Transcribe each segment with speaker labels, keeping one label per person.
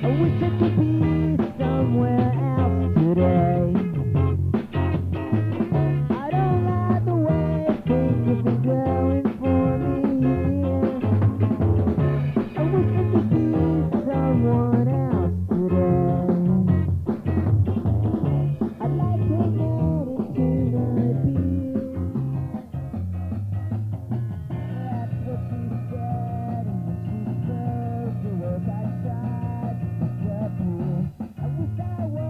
Speaker 1: wish I could be somewhere else today. I don't like the way things have been going for me here. I wish I could be someone else today. I'd like to get into my beard. That's what she said, and when she spoke, the words outside the pool. I wish I was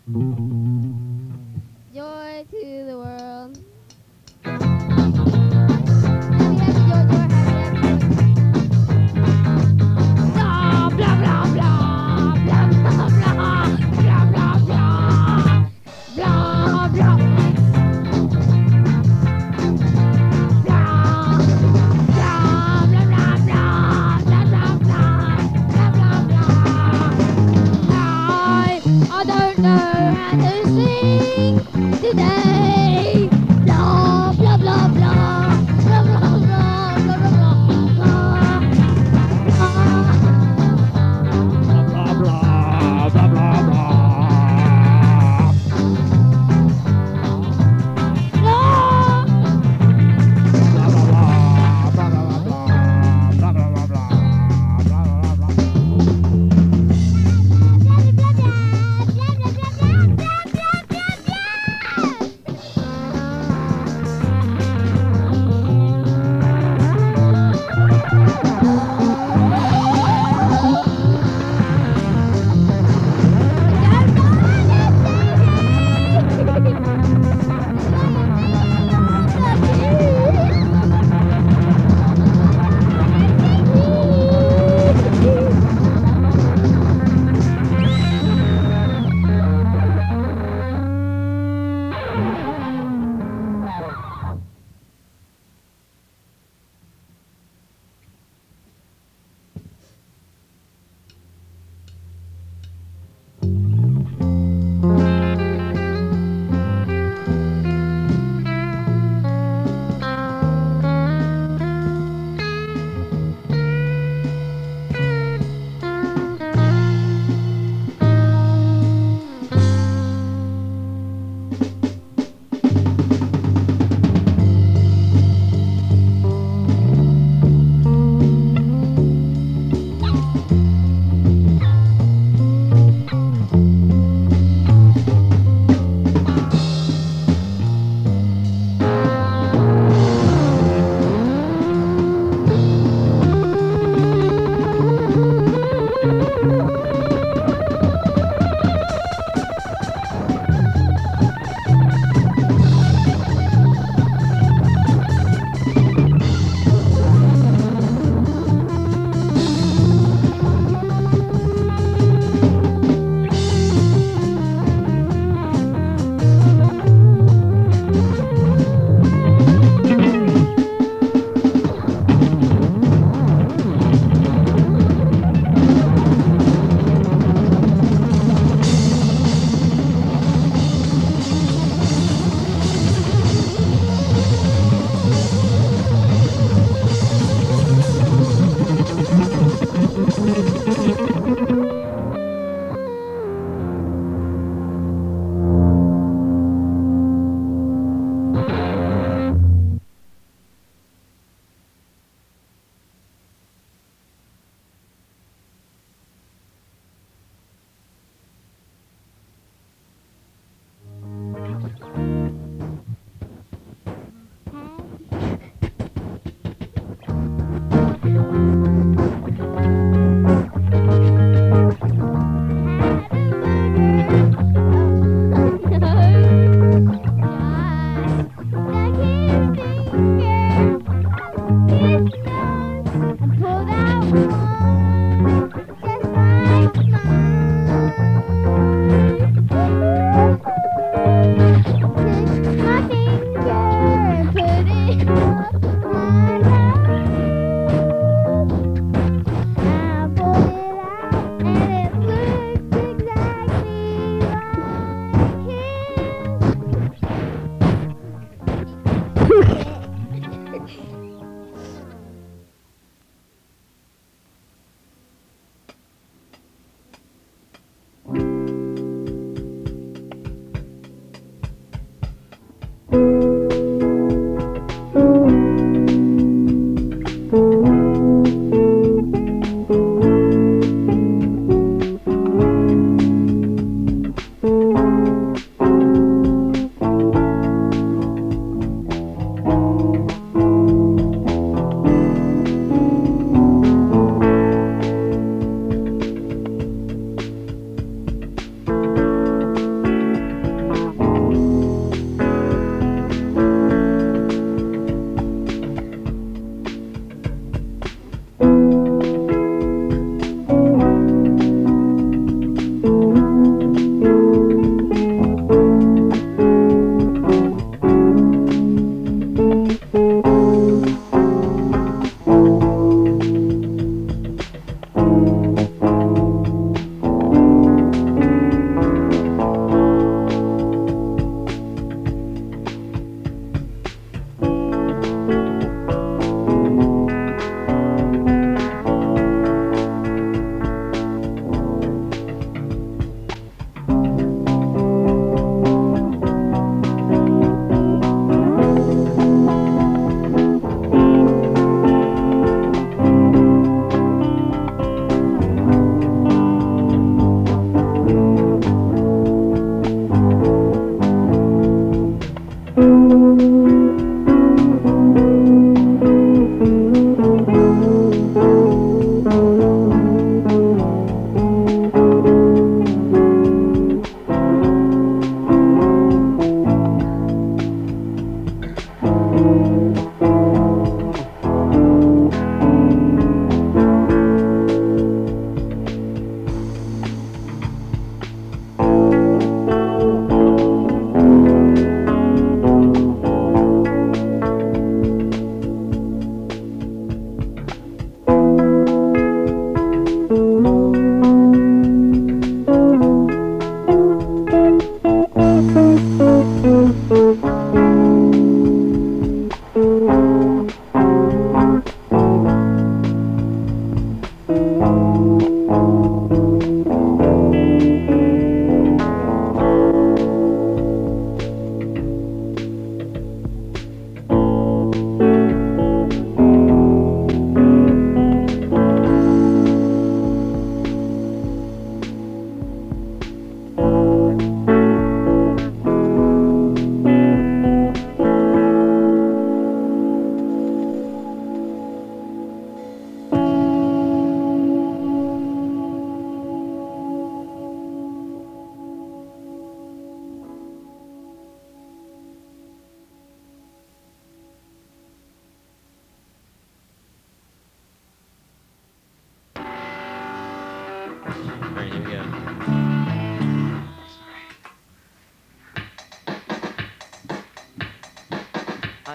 Speaker 2: Joy to the world. Happy, happy, joy, joy, happy, happy, joy. Blah, blah, blah, blah, blah, blah, blah, blah, blah, blah. Blah, blah. Blah, blah, blah, blah, blah, blah, blah, blah, blah, blah. I don't know how to sing today. Blah, blah, blah, blah, blah, blah, blah, blah, blah, blah, blah.
Speaker 3: Blah, blah, blah, blah, blah.
Speaker 2: Blah.
Speaker 3: Blah, blah, blah, blah, blah, blah, blah, blah, blah, blah, blah, blah.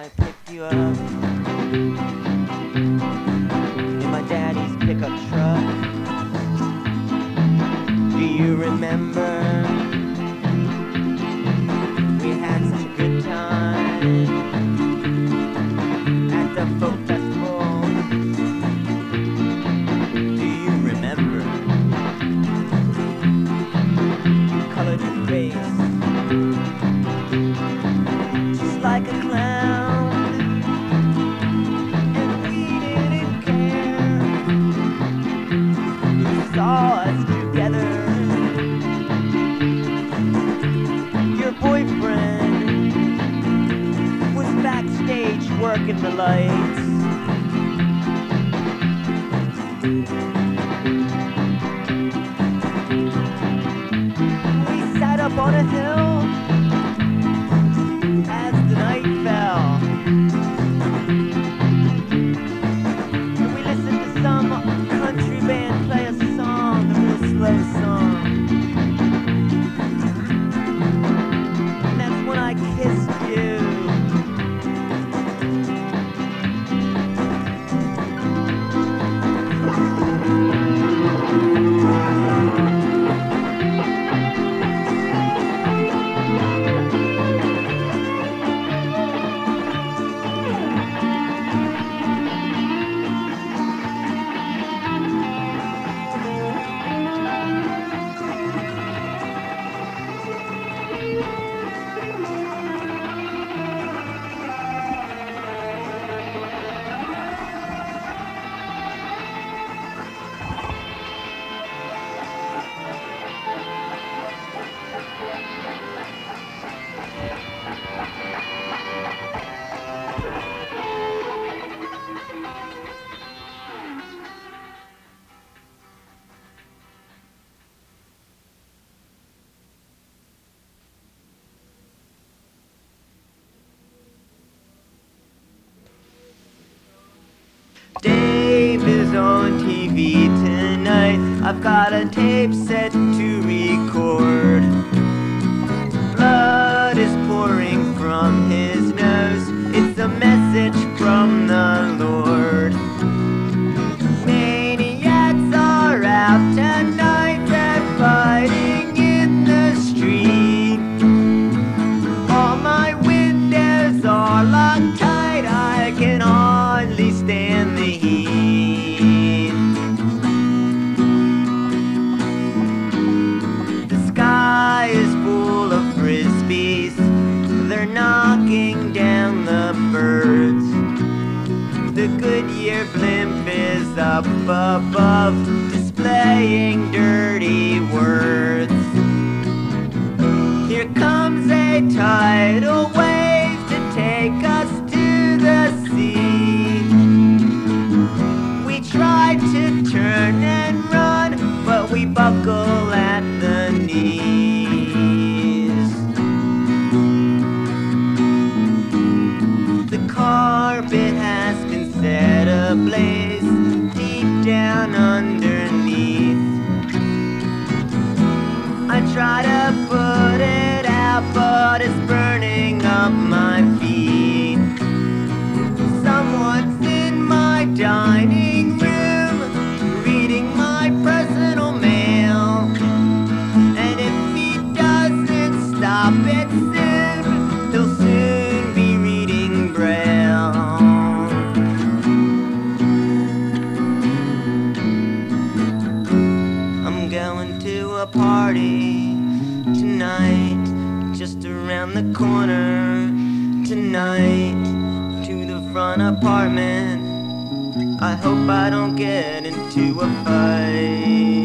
Speaker 4: I picked you up in my daddy's pickup truck. Do you remember? We had such a good time at the folk festival. Do you remember? You colored your face just like a clown, and we didn't care. You saw us together. Your boyfriend was backstage working the lights. We sat up on a hill as the night fell, and we listened to some country band play a song, a real slow song. And that's when I kissed you. Dave is on TV tonight. I've got a tape set to record. Blood is pouring from his nose. It's a message from the Lord. Maniacs are out tonight. They're fighting in the street. All my windows are locked tight. I can hardly stand the heat. The sky is full of frisbees. They're knocking down the birds. The Goodyear blimp is up above, displaying dirty words. Here comes a tidal wave to take us to the sea. We tried to turn and run, but we buckle at the knees. The carpet has been set ablaze deep down underneath. I try to put it out, but it's burning up my feet. Someone's in my dining room, reading my personal mail. And if he doesn't stop it soon, he'll soon be reading Braille. I'm going to a party tonight, just around the corner. Tonight, to the front apartment. I hope I don't get into a fight.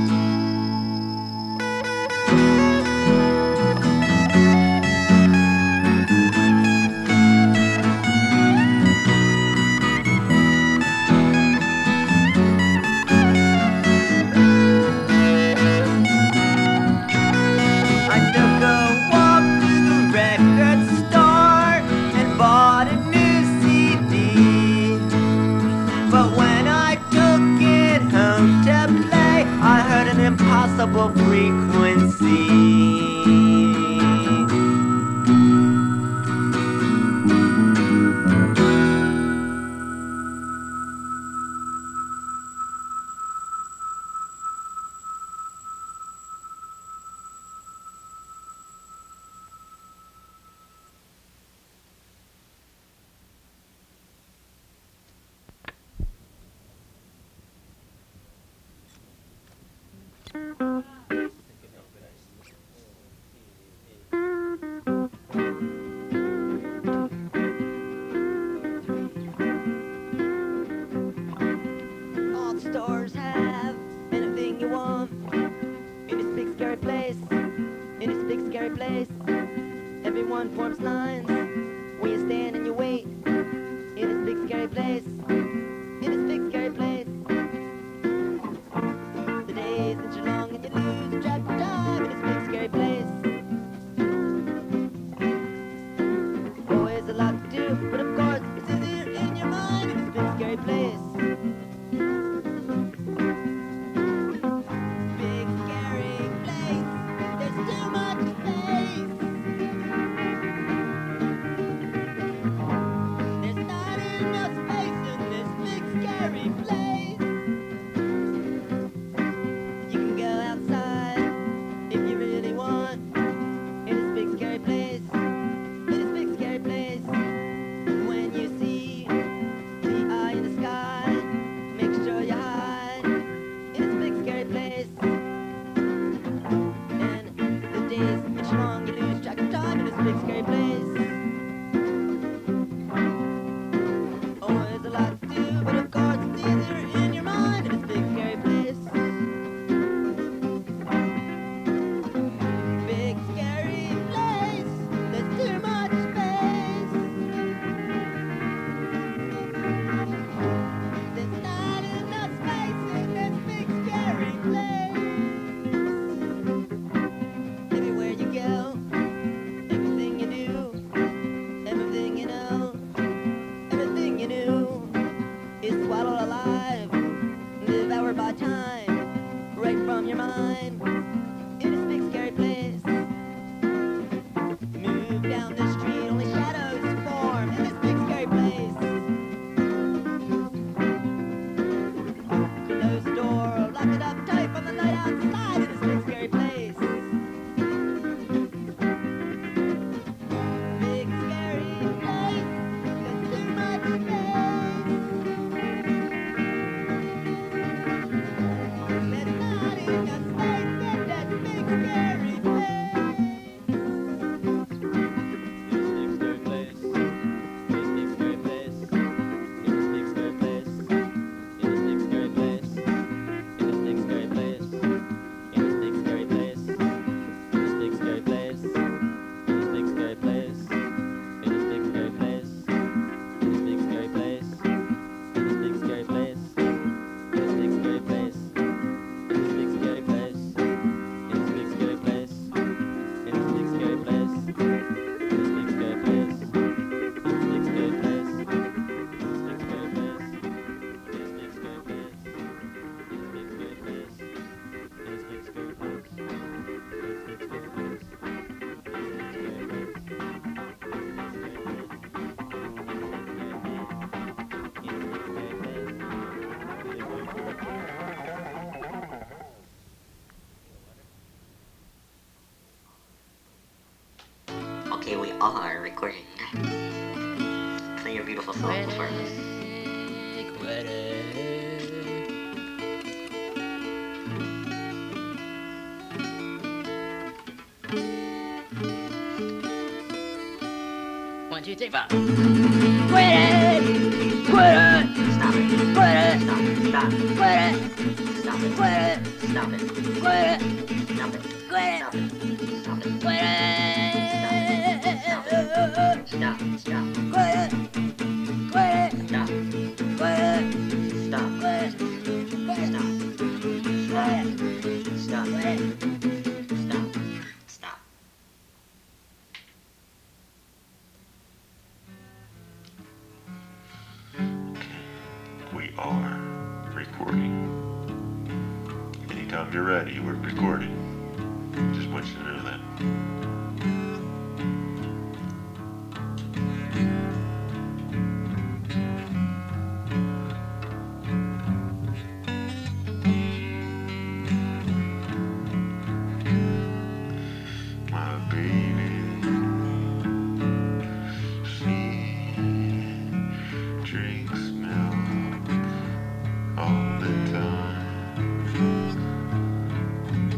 Speaker 4: I took a walk to the record store and bought a new CD. But when I took it home to play, I heard an impossible frequency. All the stores have anything you want in this big scary place. In this big scary place, everyone forms lines when you stand and you wait. In this big scary place, in this big scary place, the days inch long and you lose track of time. In this big scary place, always a lot to do, but of course it's easier in your mind. In this big scary place. Big scary place. There's too much space. There's not enough space in this big scary place. You can go outside if you really want. In this big scary place. In this big scary place. When you see the eye in the sky, make sure you hide. In this big scary place. And the days inch long, you lose track of time in this big scary place. Always a lot to do, but of course it's easier in your mind in this big scary place. Big scary place. There's too much space. There's not enough space in this big scary place. Everywhere you go, everything you do, everything you know, everything you do is swallowed alive, devoured by time, right from your mind. In this big scary place, move down the street, only shadows form. In this big scary place, close the door, lock it up tight from the night outside. In this big scary place. Big scary place. There's too much space. There's not enough space in that big scary place.
Speaker 5: Okay, we are recording. Play your beautiful song for us.
Speaker 2: One, two, three, four. Quit it! Quit it!
Speaker 5: Stop it.
Speaker 2: Quit it!
Speaker 5: Stop.
Speaker 2: Quit it!
Speaker 5: Stop it.
Speaker 2: Quit it!
Speaker 5: Stop it.
Speaker 2: Quit it!
Speaker 5: Stop it.
Speaker 2: Quit it!
Speaker 5: Stop it. Stop it.
Speaker 2: Quit it!
Speaker 5: Stop. Stop.
Speaker 2: Quit it! Quit it!
Speaker 5: Stop.
Speaker 2: Quit it!
Speaker 5: Stop.
Speaker 2: Quit it! Quit it!
Speaker 5: Stop. Stop.
Speaker 2: Quit it!
Speaker 5: Stop. Stop.
Speaker 6: We are recording. Anytime you're ready, we're recording. Just want you to know that. My baby, she drinks milk all the time.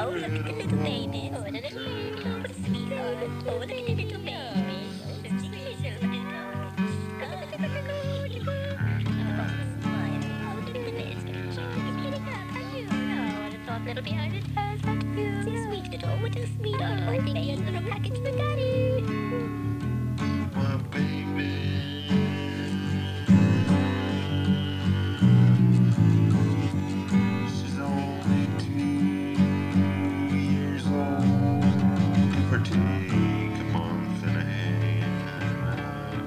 Speaker 7: Oh, look at the little baby. Oh, the little baby. Oh, what a sweetheart. Oh, look at the little baby. Oh, the jiggly little baby. Oh, look at the little baby. Oh, smile. Oh, look at the little baby. It's getting up. How you? Oh, what a soft little behind his purse. How cute. So sweet little. What a sweetheart. Oh, I think he has a little package for Daddy.
Speaker 6: My baby. She's only 2 years old. Give or take a month and a half.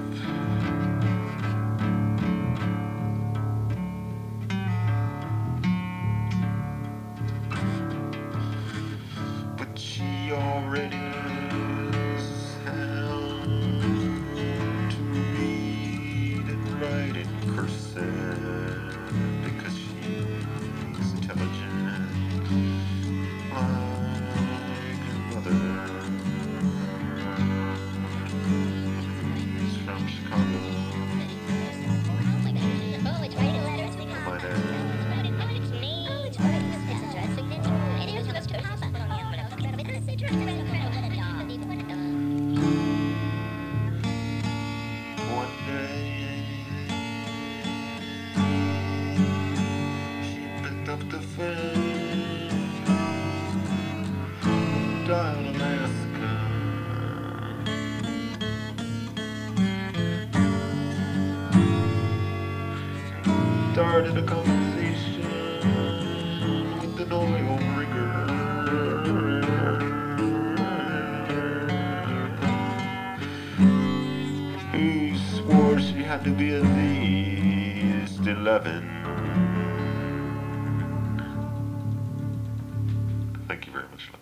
Speaker 6: But she already knows how to read and write in cursive because she's intelligent like her mother. She's from Chicago.
Speaker 7: Oh, it's writing letters.
Speaker 6: My dad.
Speaker 7: Oh, it's me. Oh, it's writing a address signature. It is just a papa.
Speaker 6: One day she picked up the phone, dialed Alaska, started a conversation with an oil rigger. Who swore she had to be at least 11. Thank you very much.